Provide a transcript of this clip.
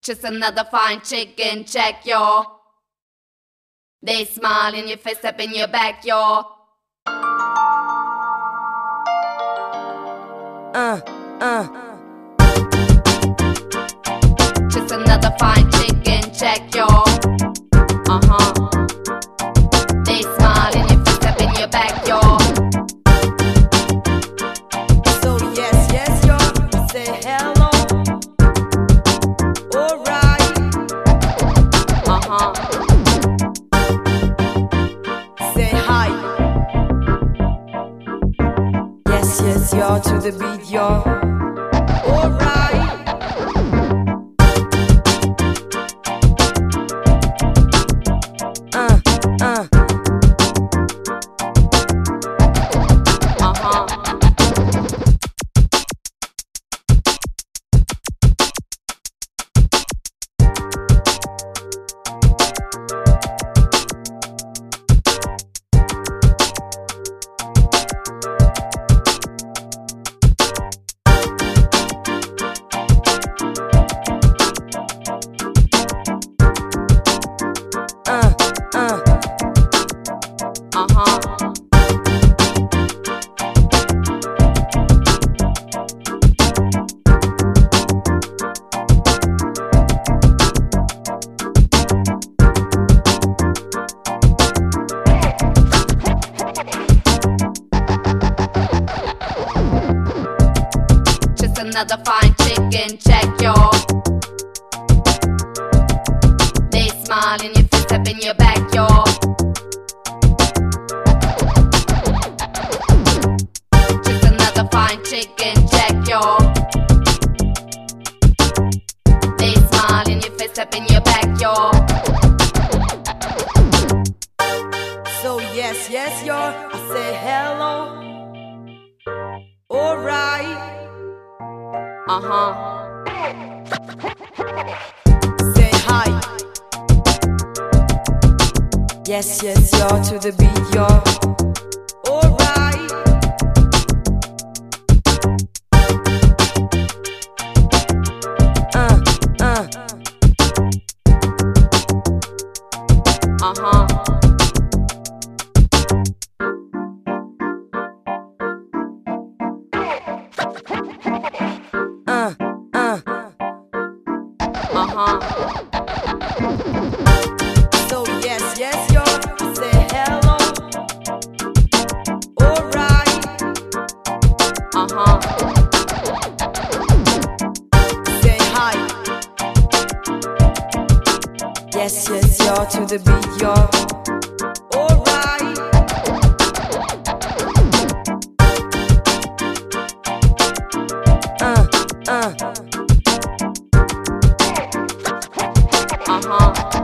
Just another fine chicken check, yo. They smile in your face, up in your back, yo. Just another fine chicken check, yo. They smile in your face, up in your back, yo. So yes, yes, yo, say hello. Alright. Say hi. Yes, yes, yo, to the beat, yo. Alright. Another fine chicken check, yo. They smile in your face, up in your back, yo. Just another fine chicken check, yo. They smile in your face, up in your back, yo. So yes, yes, yo, I say hello. Alright. Say hi. Yes, yes, yo, to the beat, yo. Alright. So yes, yes, yo, say hello. Alright. Say hi. Yes, yes, yo, to the beat, yo. Alright. Uh-huh.